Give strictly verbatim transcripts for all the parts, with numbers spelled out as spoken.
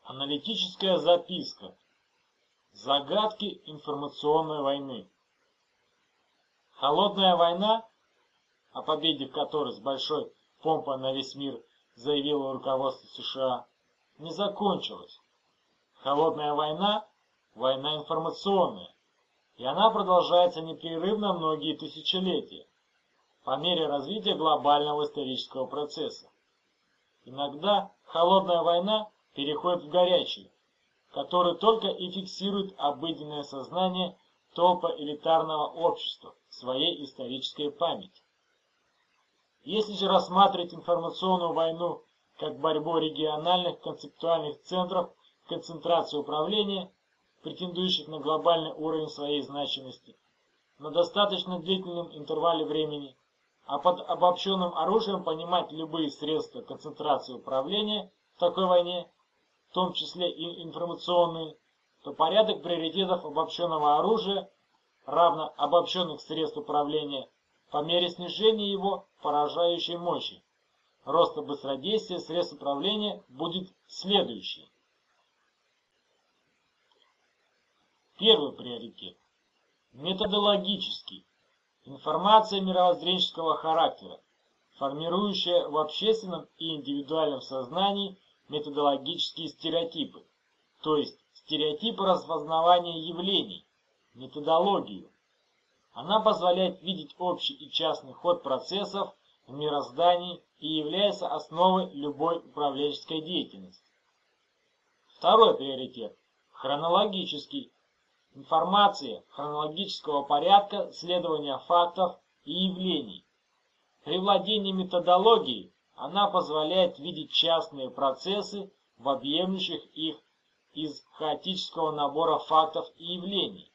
Аналитическая записка. Загадки информационной войны. Холодная война, о победе в которой с большой помпой на весь мир заявило руководство США, не закончилась. Холодная война – война информационная, и она продолжается непрерывно многие тысячелетия, по мере развития глобального исторического процесса. Иногда холодная война переходит в горячую, который только и фиксирует обыденное сознание толпа элитарного общества в своей исторической памяти. Если же рассматривать информационную войну как борьбу региональных концептуальных центров концентрации управления, претендующих на глобальный уровень своей значимости, на достаточно длительном интервале времени, а под обобщенным оружием понимать любые средства концентрации управления в такой войне, в том числе и информационные, то порядок приоритетов обобщенного оружия равно обобщенных средств управления по мере снижения его поражающей мощи. Роста быстродействия средств управления будет следующий. Первый приоритет. Методологический. Информация мировоззренческого характера, формирующая в общественном и индивидуальном сознании методологические стереотипы, то есть стереотипы распознавания явлений, методологию. Она позволяет видеть общий и частный ход процессов в мироздании и является основой любой управленческой деятельности. Второй приоритет – хронологический. Информация хронологического порядка следования фактов и явлений. При владении методологией она позволяет видеть частные процессы в объемлющих их из хаотического набора фактов и явлений.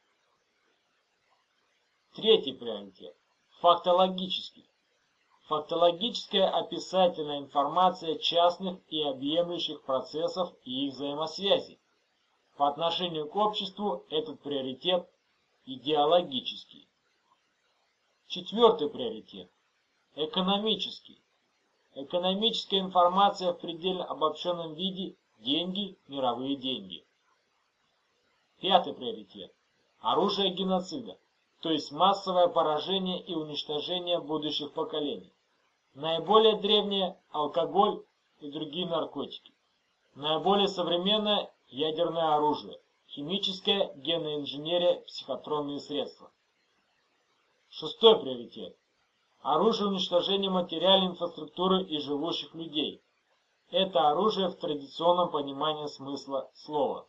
Третий приоритет – фактологический. Фактологическая описательная информация частных и объемлющих процессов и их взаимосвязей. По отношению к обществу этот приоритет идеологический. Четвертый приоритет – экономический. Экономическая информация в предельно обобщенном виде – деньги, мировые деньги. Пятый приоритет – оружие геноцида, то есть массовое поражение и уничтожение будущих поколений. Наиболее древнее – алкоголь и другие наркотики. Наиболее современное – ядерное оружие, химическая, генная инженерия, психотронные средства. Шестой приоритет. Оружие уничтожения материальной инфраструктуры и живущих людей. Это оружие в традиционном понимании смысла слова.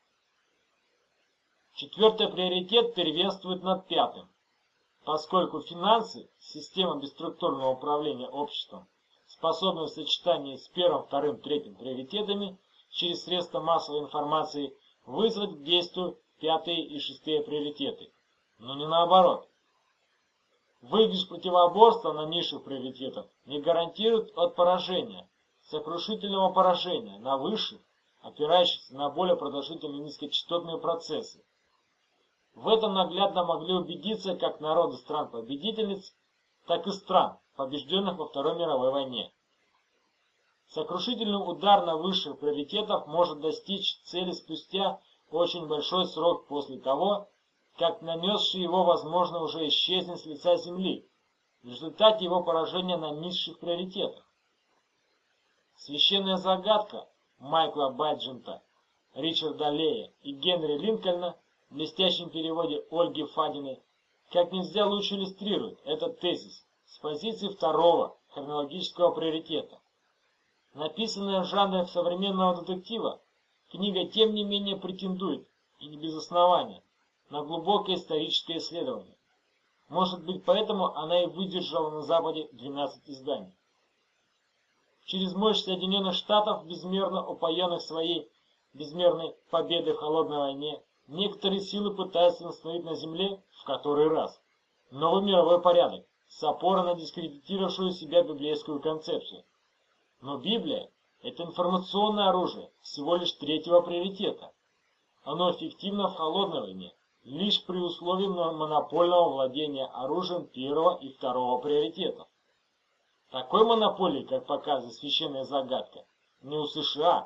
Четвертый приоритет первенствует над пятым, поскольку финансы, система бесструктурного управления обществом, способны в сочетании с первым, вторым, третьим приоритетами через средства массовой информации вызвать к действию пятые и шестые приоритеты, но не наоборот. Выигрыш противоборства на низших приоритетах не гарантирует от поражения, сокрушительного поражения на высших, опирающихся на более продолжительные низкочастотные процессы. В этом наглядно могли убедиться как народы стран-победительниц, так и стран, побежденных во Второй мировой войне. Сокрушительный удар на высших приоритетах может достичь цели спустя очень большой срок после того, как нанесший его, возможно, уже исчезнет с лица земли в результате его поражения на низших приоритетах. Священная загадка Майкла Баджента, Ричарда Лея и Генри Линкольна в блестящем переводе Ольги Фадиной как нельзя лучше иллюстрирует этот тезис с позиции второго хронологического приоритета. Написанная в жанре современного детектива, книга тем не менее претендует, и не без основания, на глубокое историческое исследование. Может быть, поэтому она и выдержала на Западе двенадцать изданий. Через мощь Соединенных Штатов, безмерно упоенных своей безмерной победой в холодной войне, некоторые силы пытаются установить на Земле в который раз новый мировой порядок с опорой на дискредитировавшую себя библейскую концепцию. Но Библия – это информационное оружие всего лишь третьего приоритета. Оно эффективно в холодной войне, лишь при условии монопольного владения оружием первого и второго приоритетов. Такой монополии, как показывает священная загадка, ни у США,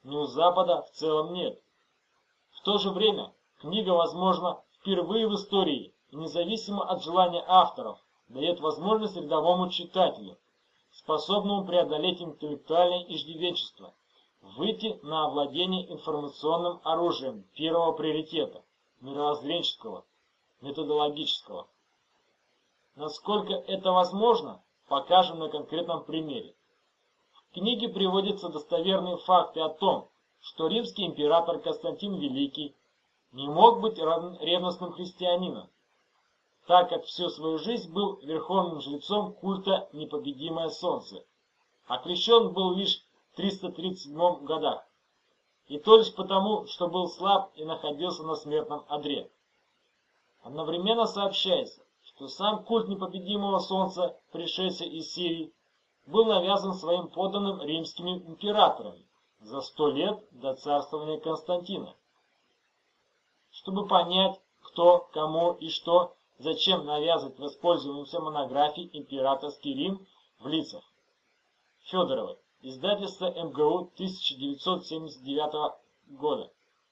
ни у Запада в целом нет. В то же время книга, возможно, впервые в истории и независимо от желания авторов дает возможность рядовому читателю, способному преодолеть интеллектуальное иждивенчество, выйти на овладение информационным оружием первого приоритета, мировоззренческого, методологического. Насколько это возможно, покажем на конкретном примере. В книге приводятся достоверные факты о том, что римский император Константин Великий не мог быть ревностным христианином, так как всю свою жизнь был верховным жрецом культа Непобедимое Солнце, а крещен был лишь в триста тридцать седьмом годах, и то лишь потому, что был слаб и находился на смертном одре. Одновременно сообщается, что сам культ Непобедимого Солнца, пришедший из Сирии, был навязан своим подданным римскими императорами за сто лет до царствования Константина. Чтобы понять, кто, кому и что, зачем навязывать воспользуемся монографией «Императорский Рим» в лицах Федоровой, издательство эм гэ у тысяча девятьсот семьдесят девятого года.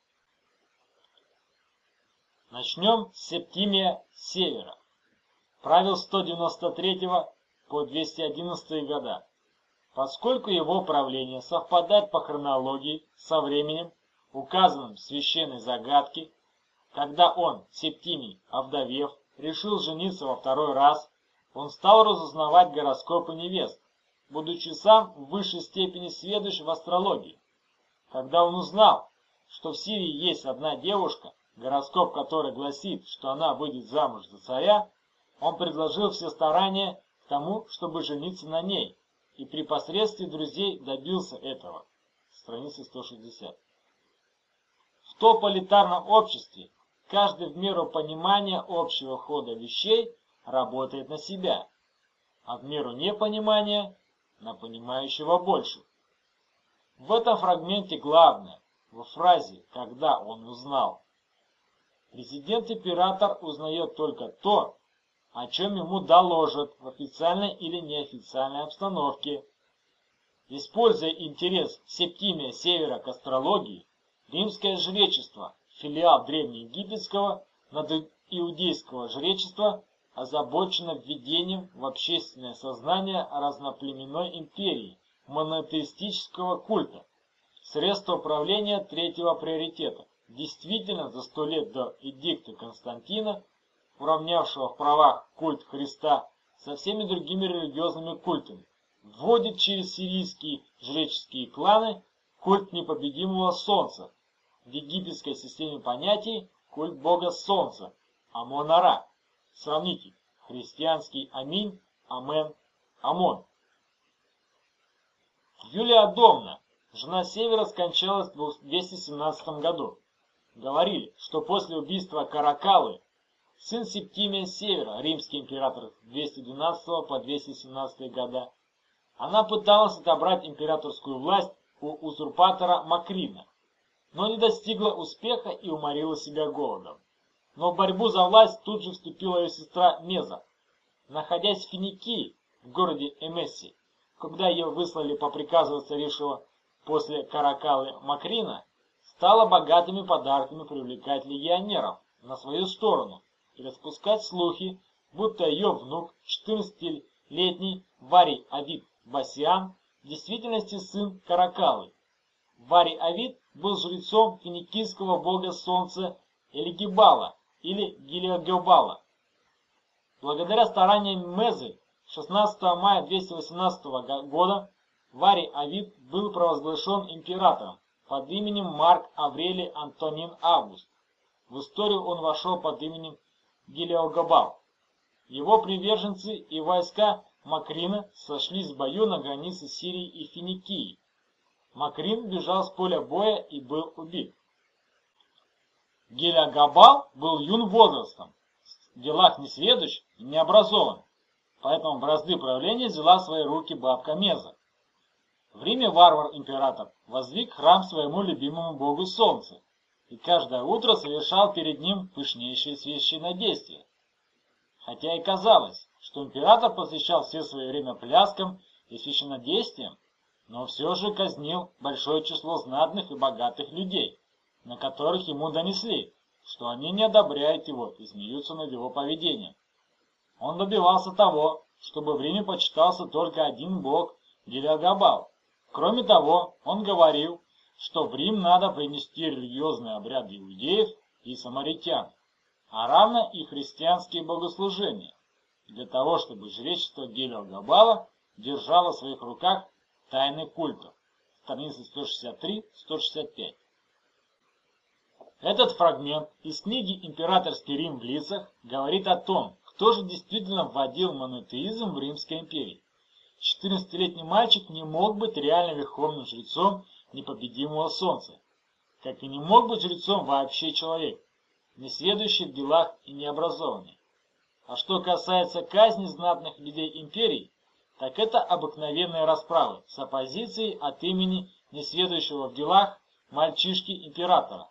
Начнем с Септимия Севера. Правил сто девяносто третьего по двести одиннадцатый года. Поскольку его правление совпадает по хронологии со временем, указанным в священной загадке, когда он, Септимий, овдовев, решил жениться во второй раз, он стал разузнавать гороскопы невест, будучи сам в высшей степени сведущ в астрологии. Когда он узнал, что в Сирии есть одна девушка, гороскоп которой гласит, что она выйдет замуж за царя, он предложил все старания к тому, чтобы жениться на ней, и при посредстве друзей добился этого. Страница сто шестьдесят. В тополитарном обществе каждый в меру понимания общего хода вещей работает на себя, а в меру непонимания на понимающего больше. В этом фрагменте главное, во фразе «когда он узнал». Президент-император узнает только то, о чем ему доложат в официальной или неофициальной обстановке. Используя интерес Септимия Севера к астрологии, римское жречество, филиал древнеегипетского надиудейского жречества, озабочено введением в общественное сознание разноплеменной империи монотеистического культа, средства управления третьего приоритета. Действительно, за сто лет до эдикта Константина, уравнявшего в правах культ Христа со всеми другими религиозными культами, вводит через сирийские жреческие кланы культ непобедимого Солнца, в египетской системе понятий культ бога Солнца, Амон-Ара. Сравните: христианский Аминь, Амен, Амон. Юлия Домна, жена Севера, скончалась в двести семнадцатом году. Говорили, что после убийства Каракалы сын Септимия Севера, римский император с двести двенадцатого по двести семнадцатый года, она пыталась отобрать императорскую власть у узурпатора Макрина, но не достигла успеха и уморила себя голодом. Но в борьбу за власть тут же вступила ее сестра Меза. Находясь в Финикии, в городе Эмесси, когда ее выслали по приказу царевшего после Каракалы Макрина, стала богатыми подарками привлекать легионеров на свою сторону и распускать слухи, будто ее внук, четырнадцатилетний Варий Авид Басиан, в действительности сын Каракалы. Варий Авид был жрецом финикийского бога солнца Элигибала или Гелиогобала. Благодаря стараниям Мезы шестнадцатого мая двести восемнадцатого года Варий Авид был провозглашен императором под именем Марк Аврелий Антонин Август. В историю он вошел под именем Гелиогобал. Его приверженцы и войска Макрина сошлись в бою на границе Сирии и Финикии. Макрин бежал с поля боя и был убит. Гелиогобал был юн возрастом, в делах несведущ и необразован, поэтому бразды правления взяла в свои руки бабка Меза. В Риме варвар-император воздвиг храм своему любимому богу солнца и каждое утро совершал перед ним пышнейшие священнодействия. Хотя и казалось, что император посвящал все свое время пляскам и священнодействиям, но все же казнил большое число знатных и богатых людей, на которых ему донесли, что они не одобряют его и смеются над его поведением. Он добивался того, чтобы в Риме почитался только один бог Гелиогабал. Кроме того, он говорил, что в Рим надо принести религиозные обряды иудеев и самаритян, а равно и христианские богослужения, для того, чтобы жречество Гелиогабала держало в своих руках тайны культов. Страницы сто шестьдесят три — сто шестьдесят пять. Этот фрагмент из книги «Императорский Рим в лицах» говорит о том, кто же действительно вводил монотеизм в Римской империи. четырнадцатилетний мальчик не мог быть реально верховным жрецом непобедимого солнца, как и не мог быть жрецом вообще человек, несведущий в делах и необразованный. А что касается казни знатных людей империи, так это обыкновенные расправы с оппозицией от имени несведущего в делах мальчишки-императора.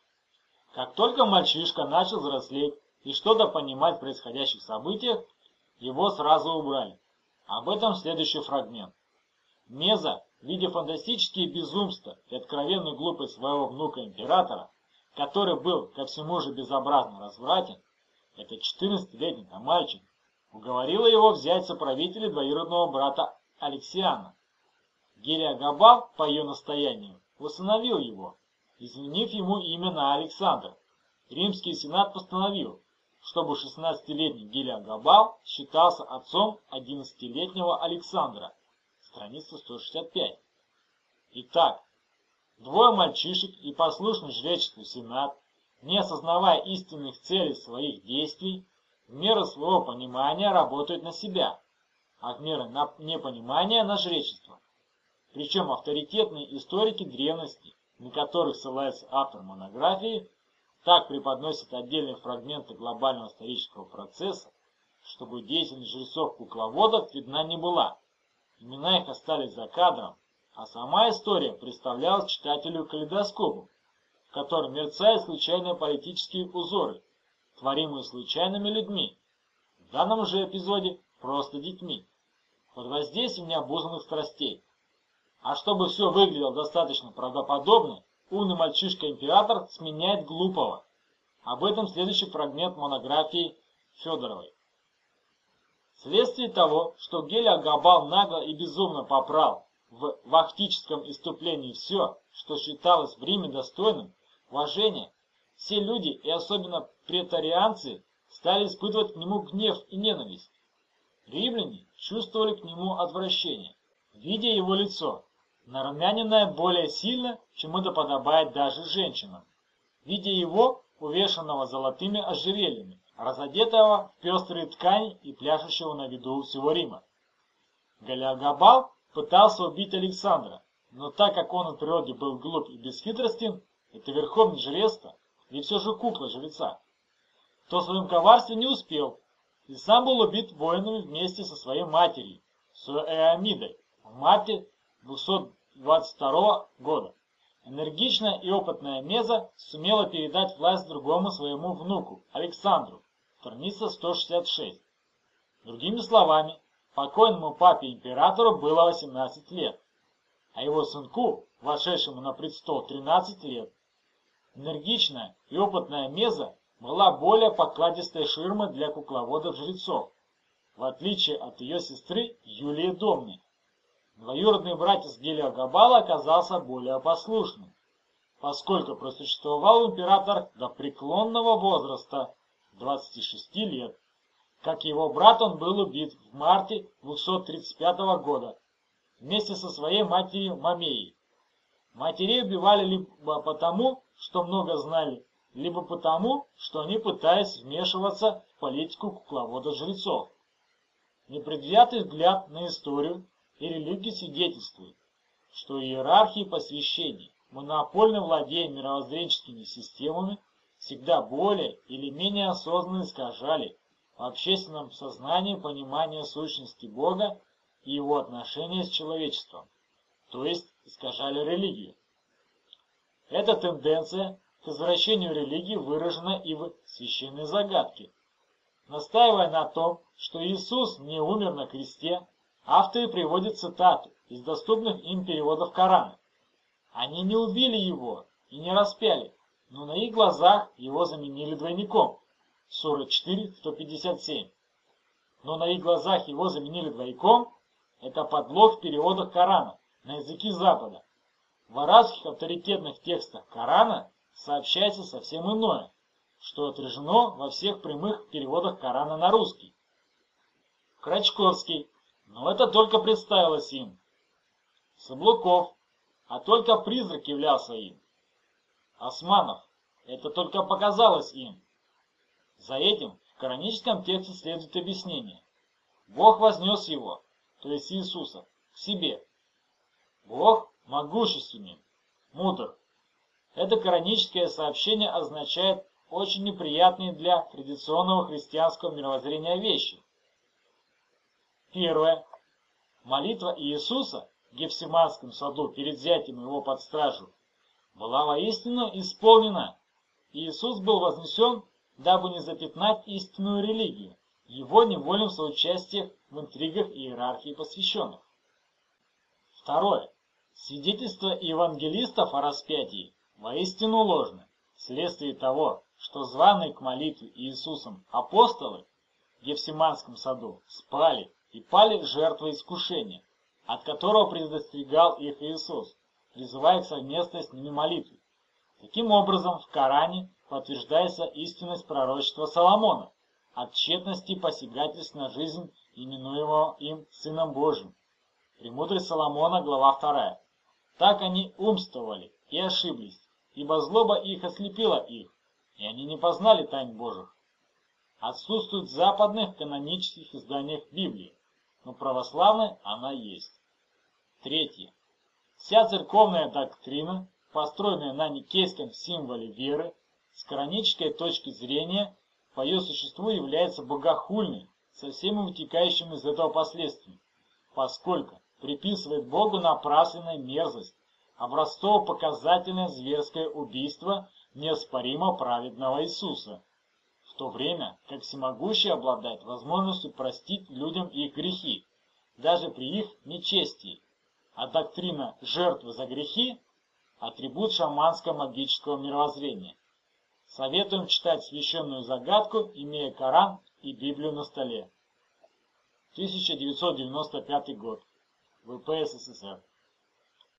Как только мальчишка начал взрослеть и что-то понимать в происходящих событиях, его сразу убрали. Об этом следующий фрагмент. Меза, видя фантастические безумства и откровенную глупость своего внука-императора, который был ко всему же безобразно развратен, этот четырнадцатилетний мальчик уговорила его взять соправителя двоюродного брата Алексиана. Гелиогабал, по ее настоянию, усыновил его, изменив ему имя на Александр. Римский сенат постановил, чтобы шестнадцатилетний Гелиогабал считался отцом одиннадцатилетнего Александра. Страница сто шестьдесят пять. Итак, двое мальчишек и послушный жречеству сенат, не осознавая истинных целей своих действий, в меру своего понимания работают на себя, а в меру непонимания на жречество. Причем авторитетные историки древности, на которых ссылается автор монографии, так преподносят отдельные фрагменты глобального исторического процесса, чтобы деятельность жрецов-кукловодов видна не была. Имена их остались за кадром, а сама история представлялась читателю калейдоскопом, в котором мерцают случайные политические узоры, творимые случайными людьми, в данном же эпизоде просто детьми, под воздействием необузданных страстей. А чтобы все выглядело достаточно правдоподобно, умный мальчишка-император сменяет глупого. Об этом следующий фрагмент монографии Федоровой. Вследствие того, что Гелиогабал нагло и безумно попрал в вахтическом исступлении все, что считалось в Риме достойным уважения, все люди, и особенно претарианцы, стали испытывать к нему гнев и ненависть. Римляне чувствовали к нему отвращение, видя его лицо, нарумяненное более сильно, чем это подобает даже женщинам, видя его, увешанного золотыми ожерельями, разодетого в пестрые ткани и пляшущего на виду у всего Рима. Гелиогабал пытался убить Александра, но так как он от природы был глуп и бесхитростен, это верховное жрецство, и все же кукла жреца, то в своем коварстве не успел, и сам был убит воинами вместе со своей матерью, Суэамидой, в марте двухсот двадцать второго года. Энергичная и опытная Меза сумела передать власть другому своему внуку, Александру, страница сто шестьдесят шесть. Другими словами, покойному папе-императору было восемнадцать лет, а его сынку, вошедшему на престол, тринадцать лет. Энергичная и опытная Меза была более покладистой ширмой для кукловодов-жрецов, в отличие от ее сестры Юлии Домны. Двоюродный братец Гелиогабала оказался более послушным, поскольку просуществовал император до преклонного возраста двадцати шести лет. Как его брат, он был убит в марте двухсот тридцать пятого года вместе со своей матерью Мамеей. Матерей убивали либо потому, что много знали, либо потому, что они пытались вмешиваться в политику кукловодов-жрецов. Непредвзятый взгляд на историю и религию свидетельствует, что иерархии посвящений, монопольно владея мировоззренческими системами, всегда более или менее осознанно искажали в общественном сознании понимание сущности Бога и его отношения с человечеством, то есть искажали религию. Эта тенденция к извращению религии выражена и в священной загадке. Настаивая на том, что Иисус не умер на кресте, Авторы приводят цитаты из доступных им переводов Корана. Они не убили его и не распяли, но на их глазах его заменили двойником. Сура четыре, сто пятьдесят семь. Но на их глазах его заменили двойником – это подлог в переводах Корана на языки Запада. В арабских авторитетных текстах Корана сообщается совсем иное, что отражено во всех прямых переводах Корана на русский. Крачковский, но это только представилось им. Саблуков, а только призрак являлся им. Османов, это только показалось им. За этим в кораническом тексте следует объяснение. Бог вознес его, то есть Иисуса, к себе. Бог могущественен, мудр. Это кораническое сообщение означает очень неприятные для традиционного христианского мировоззрения вещи. Первое. Молитва Иисуса в Гефсиманском саду перед взятием его под стражу была воистину исполнена. Иисус был вознесен, дабы не запятнать истинную религию, его невольным соучастием в интригах иерархии посвященных. Второе. Свидетельство евангелистов о распятии воистину ложно, вследствие того, что званые к молитве Иисусом апостолы в Гефсиманском саду спали и пали жертвой искушения, от которого предостерегал их Иисус, призывая к совместной с ними молитве. Таким образом, в Коране подтверждается истинность пророчества Соломона о тщетности посягательств на жизнь именуемого им Сыном Божьим. Премудрость Соломона, глава вторая. Так они умствовали и ошиблись, ибо злоба их ослепила их, и они не познали тайн Божьих. Отсутствует в западных канонических изданиях Библии, но православной она есть. Третье. Вся церковная доктрина, построенная на никейском символе веры, с коранической точки зрения, по ее существу является богохульной, со всеми вытекающими из этого последствиями, поскольку приписывает Богу напрасленную мерзость, образцово-показательное зверское убийство неоспоримо праведного Иисуса, в то время как всемогущий обладает возможностью простить людям их грехи, даже при их нечестии, а доктрина жертвы за грехи – атрибут шаманско-магического мировоззрения. Советуем читать священную загадку, имея Коран и Библию на столе. тысяча девятьсот девяносто пятый год. вэ пэ эс эс эс эр.